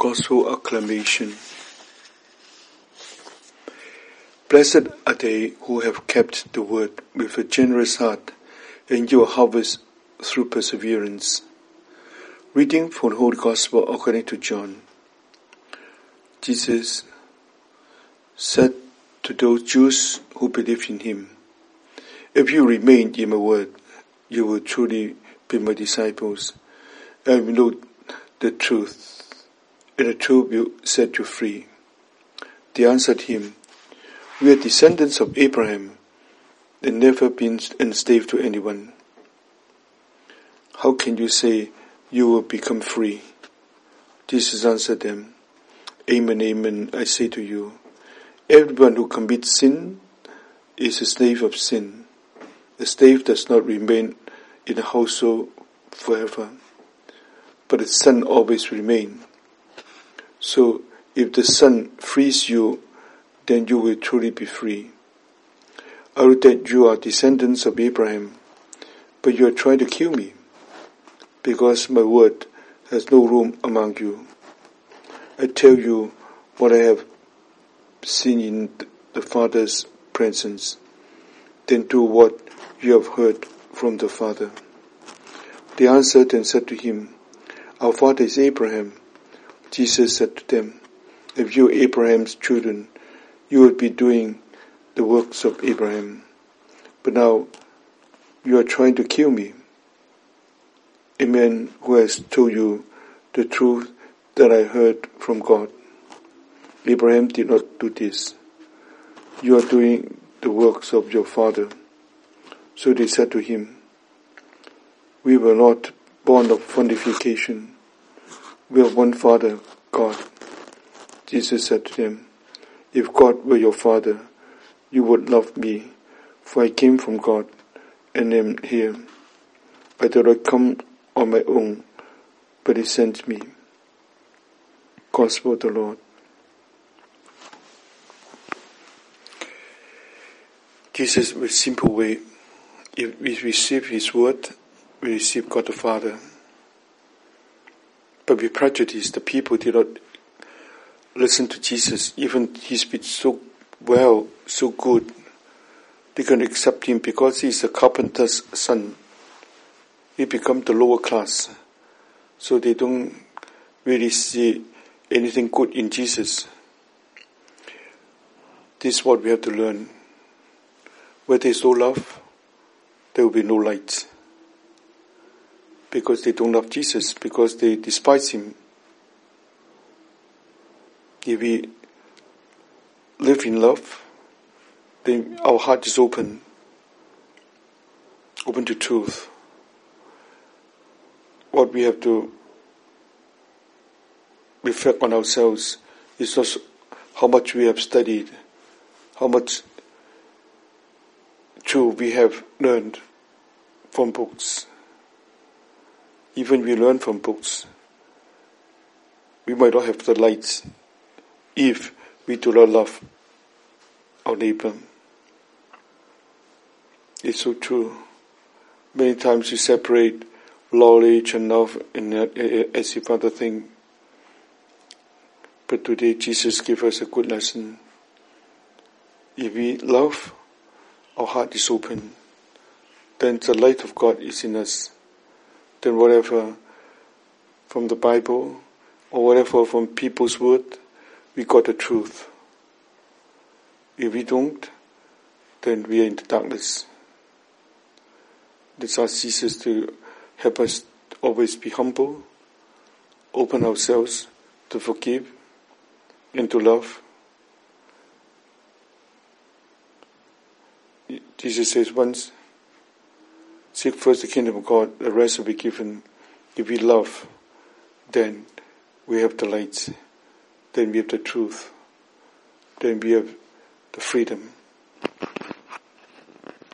Gospel Acclamation. Blessed are they who have kept the word with a generous heart, and you will harvest through perseverance. Reading from the Holy Gospel according to John. Jesus said to those Jews who believed in him, "If you remain in my word, you will truly be my disciples, and will know the truth, and the truth will set you free." They answered him, "We are descendants of Abraham, and never been enslaved to anyone. How can you say you will become free?" Jesus answered them, "Amen, amen, I say to you, everyone who commits sin is a slave of sin. A slave does not remain in the household forever, but the son always remains. So if the Son frees you, then you will truly be free. I know that you are descendants of Abraham, but you are trying to kill me, because my word has no room among you. I tell you what I have seen in the Father's presence, then do what you have heard from the Father." They answered and said to him, "Our father is Abraham." Jesus said to them, "If you are Abraham's children, you would be doing the works of Abraham. But now you are trying to kill me, a man who has told you the truth that I heard from God. Abraham did not do this. You are doing the works of your father." So they said to him, "We were not born of fornication. We have one Father, God." Jesus said to them, "If God were your Father, you would love me, for I came from God and am here. I did not come on my own, but He sent me." Gospel of the Lord. Jesus, with a simple way, if we receive His word, we receive God the Father. But with prejudice, the people did not listen to Jesus. Even He speaks so well, so good. They can accept Him because He is a carpenter's son. He becomes the lower class. So they don't really see anything good in Jesus. This is what we have to learn. Where there is no love, there will be no light. Because they don't love Jesus, because they despise Him. If we live in love, then our heart is open to truth. What we have to reflect on ourselves is not how much we have studied, how much truth we have learned from books. Even we learn from books, we might not have the light if we do not love our neighbor. It's so true. Many times we separate knowledge and love as if other thing. But today Jesus gave us a good lesson. If we love, our heart is open, then the light of God is in us. Then whatever from the Bible or whatever from people's word, we got the truth. If we don't, then we are in the darkness. Let's ask Jesus to help us always be humble, open ourselves to forgive and to love. Jesus says once, "Seek first the kingdom of God, the rest will be given." If we love, then we have the light, then we have the truth, then we have the freedom.